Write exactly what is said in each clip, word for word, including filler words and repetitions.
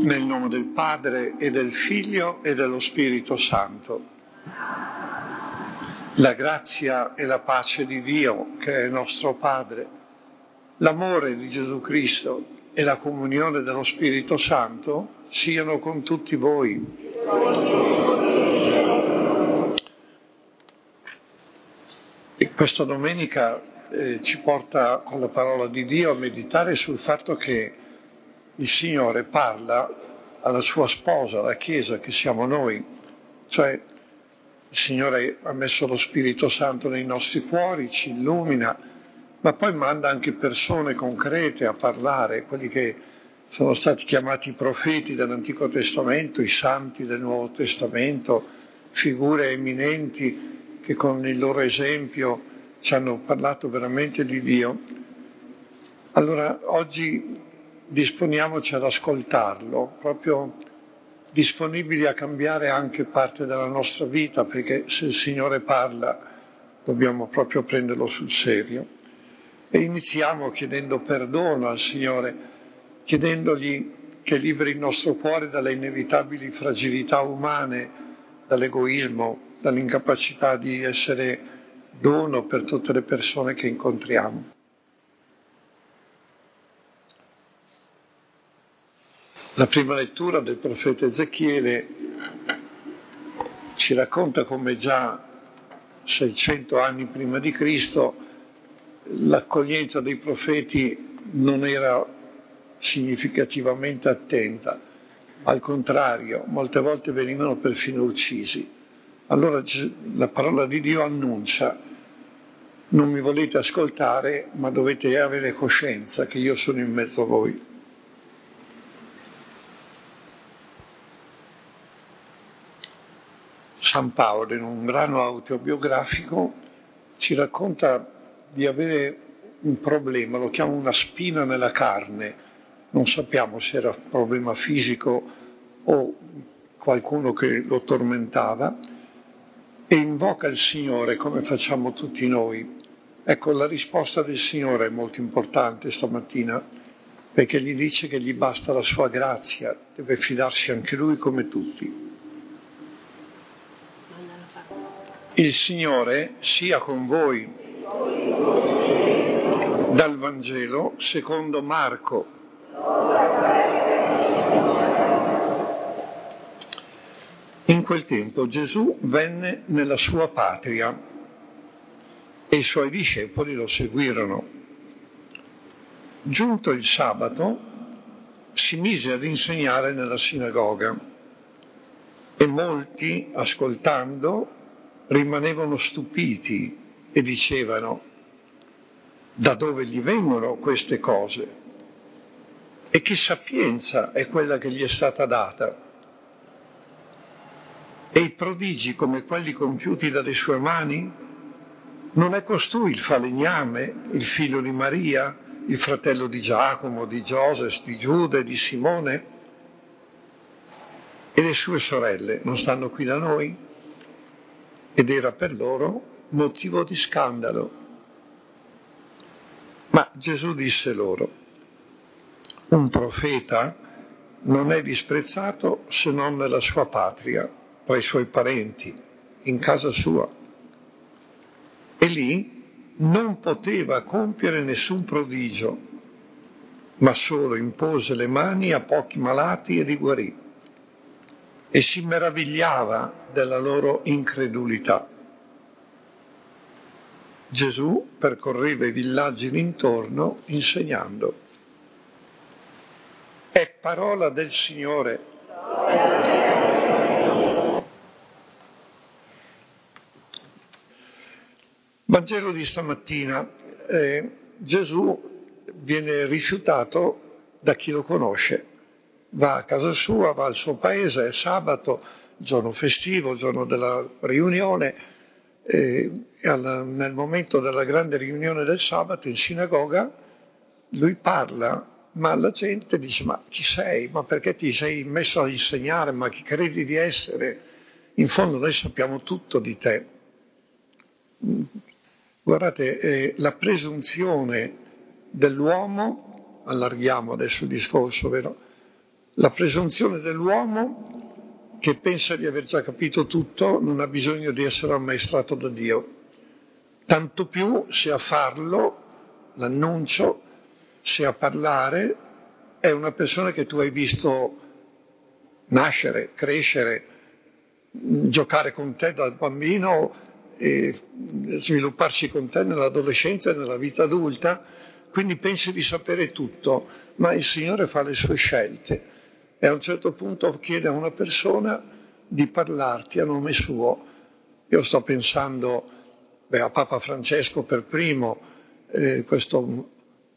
Nel nome del Padre e del Figlio e dello Spirito Santo. La grazia e la pace di Dio, che è nostro Padre, l'amore di Gesù Cristo e la comunione dello Spirito Santo siano con tutti voi. E questa domenica eh, ci porta con la parola di Dio a meditare sul fatto che il Signore parla alla sua sposa, alla Chiesa, che siamo noi. Cioè il Signore ha messo lo Spirito Santo nei nostri cuori, ci illumina, ma poi manda anche persone concrete a parlare, quelli che sono stati chiamati profeti dell'Antico Testamento, i santi del Nuovo Testamento, figure eminenti che con il loro esempio ci hanno parlato veramente di Dio. Allora oggi disponiamoci ad ascoltarlo, proprio disponibili a cambiare anche parte della nostra vita, perché se il Signore parla dobbiamo proprio prenderlo sul serio. E iniziamo chiedendo perdono al Signore, chiedendogli che liberi il nostro cuore dalle inevitabili fragilità umane, dall'egoismo, dall'incapacità di essere dono per tutte le persone che incontriamo. La prima lettura del profeta Ezechiele ci racconta come già seicento anni prima di Cristo l'accoglienza dei profeti non era significativamente attenta, al contrario, molte volte venivano perfino uccisi. Allora la parola di Dio annuncia: non mi volete ascoltare, ma dovete avere coscienza che io sono in mezzo a voi. San Paolo, in un brano autobiografico, ci racconta di avere un problema, lo chiama una spina nella carne. Non sappiamo se era un problema fisico o qualcuno che lo tormentava, e invoca il Signore come facciamo tutti noi. Ecco, la risposta del Signore è molto importante stamattina, perché gli dice che gli basta la sua grazia, deve fidarsi anche lui come tutti. Il Signore sia con voi. Dal Vangelo secondo Marco. In quel tempo Gesù venne nella sua patria e i suoi discepoli lo seguirono. Giunto il sabato, si mise ad insegnare nella sinagoga e molti, ascoltando, rimanevano stupiti e dicevano: da dove gli vengono queste cose? E che sapienza è quella che gli è stata data? E i prodigi come quelli compiuti dalle sue mani? Non è costui il falegname, il figlio di Maria, il fratello di Giacomo, di Giosef, di Giuda e di Simone? E le sue sorelle non stanno qui da noi? Ed era per loro motivo di scandalo. Ma Gesù disse loro: un profeta non è disprezzato se non nella sua patria, tra i suoi parenti, in casa sua. E lì non poteva compiere nessun prodigio, ma solo impose le mani a pochi malati e li guarì. E si meravigliava della loro incredulità. Gesù percorreva i villaggi d'intorno insegnando. È parola del Signore. Vangelo di stamattina. Eh, Gesù viene rifiutato da chi lo conosce. Va a casa sua, va al suo paese, è sabato, giorno festivo, giorno della riunione, e alla, nel momento della grande riunione del sabato in sinagoga lui parla, ma la gente dice: ma chi sei? Ma perché ti sei messo a insegnare? Ma chi credi di essere? In fondo noi sappiamo tutto di te. Guardate, eh, la presunzione dell'uomo, allarghiamo adesso il discorso, vero? La presunzione dell'uomo che pensa di aver già capito tutto non ha bisogno di essere ammaestrato da Dio. Tanto più se a farlo, l'annuncio, se a parlare è una persona che tu hai visto nascere, crescere, giocare con te da bambino e svilupparsi con te nell'adolescenza e nella vita adulta, quindi pensi di sapere tutto, ma il Signore fa le sue scelte e a un certo punto chiede a una persona di parlarti a nome suo. Io sto pensando beh, a Papa Francesco per primo, eh, questo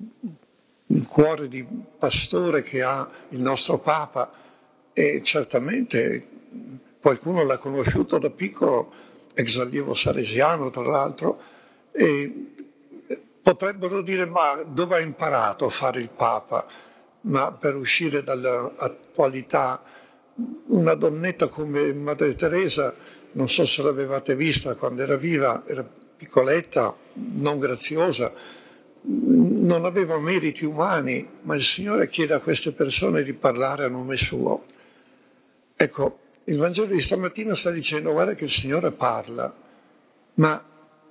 il cuore di pastore che ha il nostro Papa, e certamente qualcuno l'ha conosciuto da piccolo, ex allievo salesiano tra l'altro, e potrebbero dire ma dove ha imparato a fare il Papa? Ma per uscire dall'attualità, una donnetta come Madre Teresa, non so se l'avevate vista quando era viva, era piccoletta, non graziosa, non aveva meriti umani, ma il Signore chiede a queste persone di parlare a nome suo. Ecco, il Vangelo di stamattina sta dicendo guarda che il Signore parla, ma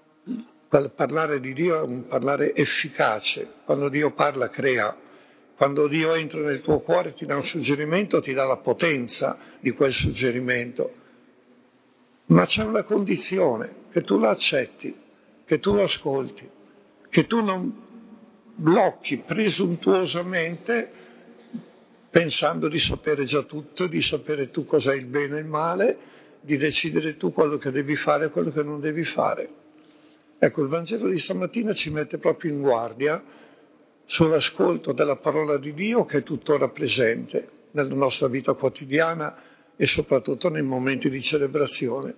parlare di Dio è un parlare efficace. Quando Dio parla crea, quando Dio entra nel tuo cuore ti dà un suggerimento, ti dà la potenza di quel suggerimento. Ma c'è una condizione, che tu lo accetti, che tu lo ascolti, che tu non blocchi presuntuosamente pensando di sapere già tutto, di sapere tu cos'è il bene e il male, di decidere tu quello che devi fare e quello che non devi fare. Ecco, il Vangelo di stamattina ci mette proprio in guardia sull'ascolto della parola di Dio che è tuttora presente nella nostra vita quotidiana e soprattutto nei momenti di celebrazione.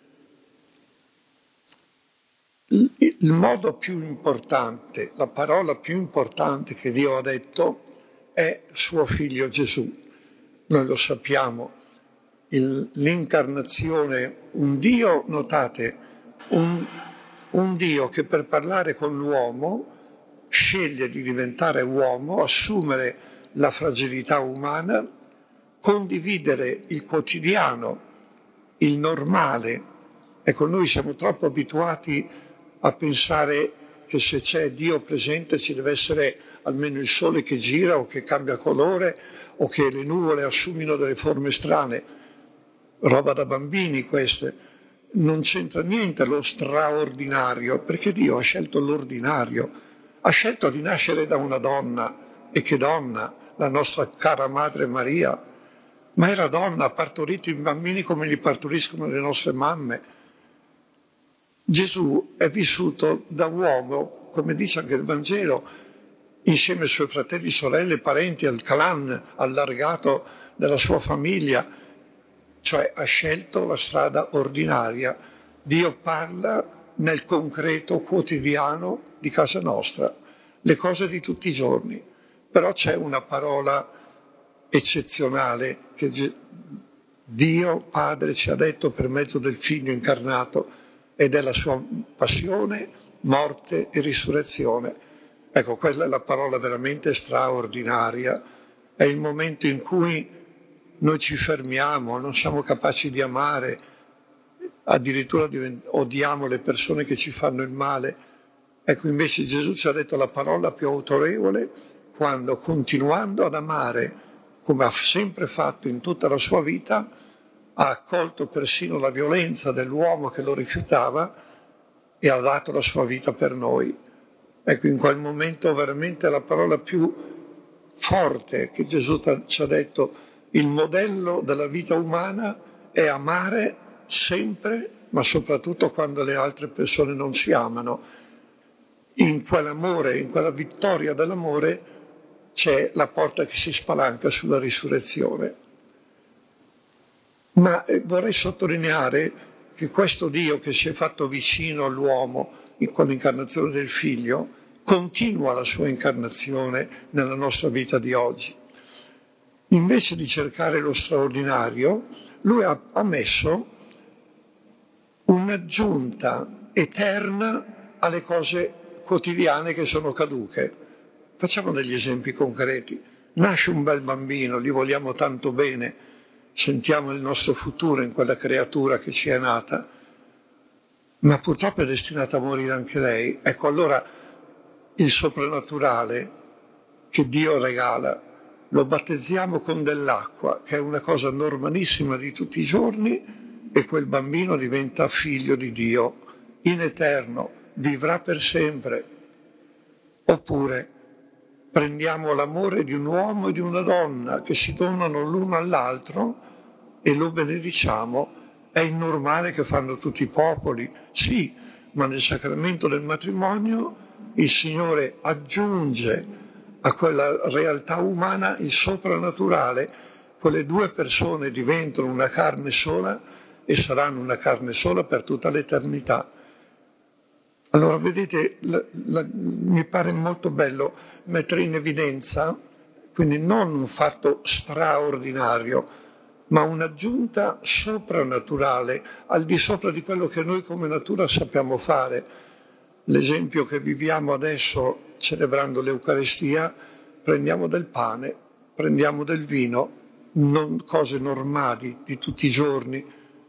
Il, il modo più importante, la parola più importante che Dio ha detto è suo figlio Gesù. Noi lo sappiamo, il, l'incarnazione, un Dio, notate, un, un Dio che per parlare con l'uomo sceglie di diventare uomo, assumere la fragilità umana, condividere il quotidiano, il normale. Ecco, noi siamo troppo abituati a pensare che se c'è Dio presente ci deve essere almeno il sole che gira o che cambia colore o che le nuvole assumino delle forme strane. Roba da bambini queste. Non c'entra niente lo straordinario, perché Dio ha scelto l'ordinario. Ha scelto di nascere da una donna, e che donna, la nostra cara Madre Maria, ma era donna, ha partorito i bambini come li partoriscono le nostre mamme. Gesù è vissuto da uomo, come dice anche il Vangelo, insieme ai suoi fratelli, sorelle, parenti, al clan allargato della sua famiglia, cioè ha scelto la strada ordinaria. Dio parla nel concreto quotidiano di casa nostra, le cose di tutti i giorni, però c'è una parola eccezionale che Dio Padre ci ha detto per mezzo del Figlio incarnato ed è la sua passione, morte e risurrezione. Ecco, quella è la parola veramente straordinaria, è il momento in cui noi ci fermiamo, non siamo capaci di amare, addirittura odiamo le persone che ci fanno il male. Ecco, invece Gesù ci ha detto la parola più autorevole quando, continuando ad amare, come ha sempre fatto in tutta la sua vita, ha accolto persino la violenza dell'uomo che lo rifiutava e ha dato la sua vita per noi. Ecco, in quel momento veramente la parola più forte che Gesù ci ha detto, il modello della vita umana è amare sempre, ma soprattutto quando le altre persone non ci amano. In quell'amore, in quella vittoria dell'amore, c'è la porta che si spalanca sulla risurrezione. Ma vorrei sottolineare che questo Dio che si è fatto vicino all'uomo con l'incarnazione del Figlio, continua la sua incarnazione nella nostra vita di oggi. Invece di cercare lo straordinario, lui ha, ha messo un'aggiunta eterna alle cose quotidiane che sono cadute. Facciamo degli esempi concreti. Nasce un bel bambino, gli vogliamo tanto bene, sentiamo il nostro futuro in quella creatura che ci è nata, ma purtroppo è destinata a morire anche lei. Ecco, allora il soprannaturale che Dio regala lo battezziamo con dell'acqua, che è una cosa normalissima di tutti i giorni, e quel bambino diventa figlio di Dio, in eterno, vivrà per sempre. Oppure prendiamo l'amore di un uomo e di una donna che si donano l'uno all'altro e lo benediciamo. È il normale che fanno tutti i popoli, sì, ma nel sacramento del matrimonio il Signore aggiunge a quella realtà umana il soprannaturale. Quelle due persone diventano una carne sola e saranno una carne sola per tutta l'eternità. Allora, vedete, la, la, mi pare molto bello mettere in evidenza, quindi non un fatto straordinario, ma un'aggiunta soprannaturale, al di sopra di quello che noi come natura sappiamo fare. L'esempio che viviamo adesso, celebrando l'Eucaristia, prendiamo del pane, prendiamo del vino, non cose normali di tutti i giorni.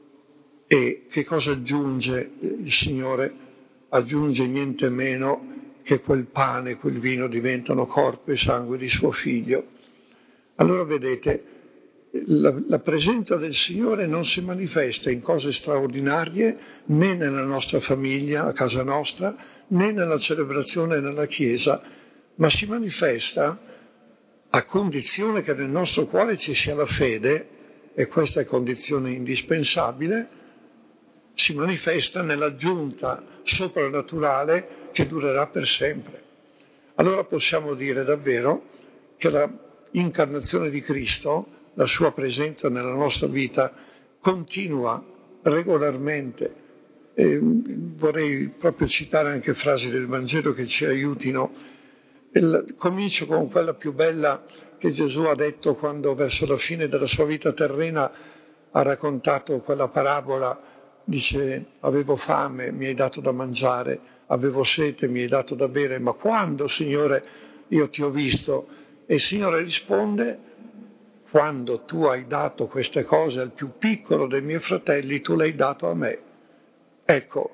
E che cosa aggiunge il Signore? Aggiunge niente meno che quel pane e quel vino diventano corpo e sangue di suo Figlio. Allora vedete, la, la presenza del Signore non si manifesta in cose straordinarie né nella nostra famiglia, a casa nostra, né nella celebrazione nella Chiesa, ma si manifesta a condizione che nel nostro cuore ci sia la fede, e questa è condizione indispensabile. Si manifesta nell'aggiunta soprannaturale che durerà per sempre. Allora possiamo dire davvero che l'incarnazione di Cristo, la sua presenza nella nostra vita, continua regolarmente. E vorrei proprio citare anche frasi del Vangelo che ci aiutino. Il, comincio con quella più bella che Gesù ha detto quando verso la fine della sua vita terrena ha raccontato quella parabola. Dice, avevo fame, mi hai dato da mangiare, avevo sete, mi hai dato da bere, ma quando, Signore, io ti ho visto? E il Signore risponde, quando tu hai dato queste cose al più piccolo dei miei fratelli, tu le hai dato a me. Ecco,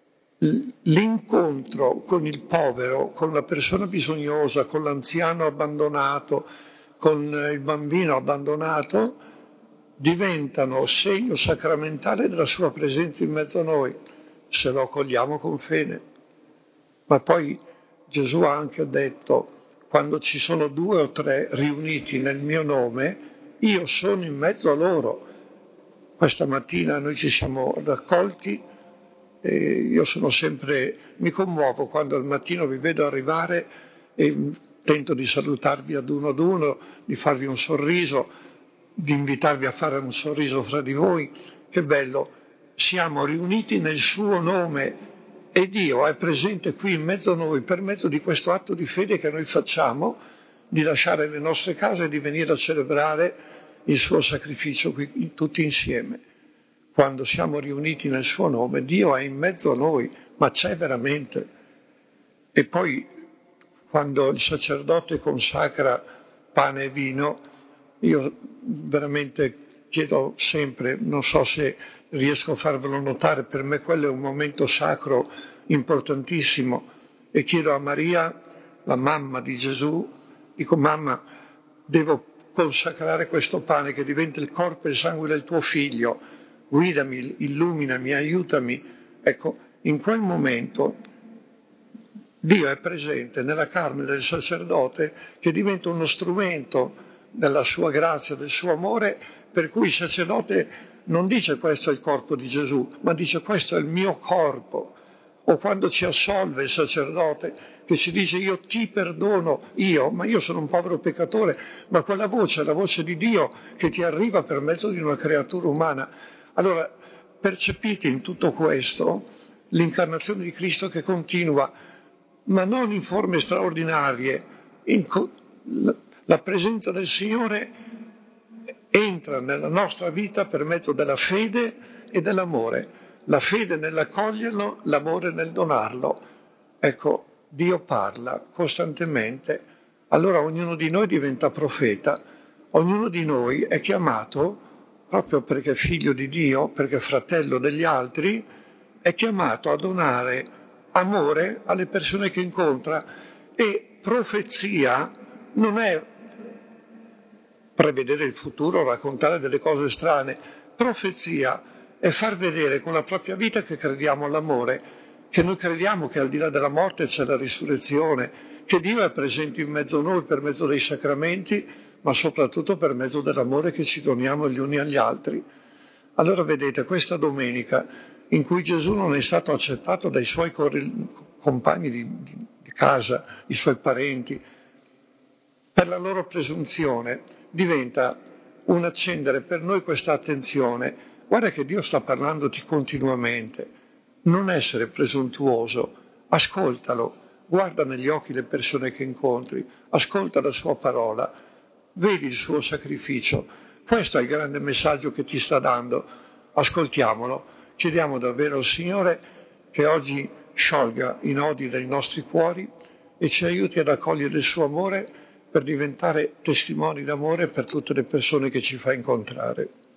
l'incontro con il povero, con la persona bisognosa, con l'anziano abbandonato, con il bambino abbandonato, diventano segno sacramentale della sua presenza in mezzo a noi, se lo accogliamo con fede. Ma poi Gesù ha anche detto, quando ci sono due o tre riuniti nel mio nome, io sono in mezzo a loro. Questa mattina noi ci siamo raccolti e io sono sempre, mi commuovo quando al mattino vi vedo arrivare e tento di salutarvi ad uno ad uno, di farvi un sorriso, di invitarvi a fare un sorriso fra di voi. Che bello, siamo riuniti nel suo nome e Dio è presente qui in mezzo a noi per mezzo di questo atto di fede che noi facciamo, di lasciare le nostre case e di venire a celebrare il suo sacrificio qui tutti insieme. Quando siamo riuniti nel suo nome, Dio è in mezzo a noi, ma c'è veramente. E poi quando il sacerdote consacra pane e vino, io veramente chiedo sempre, non so se riesco a farvelo notare, per me quello è un momento sacro importantissimo, e chiedo a Maria, la mamma di Gesù, dico mamma, devo consacrare questo pane che diventa il corpo e il sangue del tuo figlio, guidami, illuminami, aiutami. Ecco, in quel momento Dio è presente nella carne del sacerdote che diventa uno strumento della sua grazia, del suo amore, per cui il sacerdote non dice questo è il corpo di Gesù, ma dice questo è il mio corpo. O quando ci assolve il sacerdote, che si dice io ti perdono, io, ma io sono un povero peccatore, ma quella voce è la voce di Dio che ti arriva per mezzo di una creatura umana. Allora, percepite in tutto questo l'incarnazione di Cristo che continua, ma non in forme straordinarie. In co- la presenza del Signore entra nella nostra vita per mezzo della fede e dell'amore. La fede nell'accoglierlo, l'amore nel donarlo. Ecco, Dio parla costantemente allora ognuno di noi diventa profeta, ognuno di noi è chiamato, proprio perché è figlio di Dio, perché è fratello degli altri, è chiamato a donare amore alle persone che incontra. E profezia non è prevedere il futuro, raccontare delle cose strane. Profezia è far vedere con la propria vita che crediamo all'amore, che noi crediamo che al di là della morte c'è la risurrezione, che Dio è presente in mezzo a noi per mezzo dei sacramenti, ma soprattutto per mezzo dell'amore che ci doniamo gli uni agli altri. Allora vedete, questa domenica in cui Gesù non è stato accettato dai suoi compagni di, di, di casa, i suoi parenti, per la loro presunzione, diventa un accendere per noi questa attenzione. Guarda che Dio sta parlandoti continuamente. Non essere presuntuoso, ascoltalo, guarda negli occhi le persone che incontri, ascolta la sua parola, vedi il suo sacrificio. Questo è il grande messaggio che ti sta dando. Ascoltiamolo. Chiediamo davvero al Signore che oggi sciolga i nodi dei nostri cuori e ci aiuti ad accogliere il suo amore per diventare testimoni d'amore per tutte le persone che ci fa incontrare.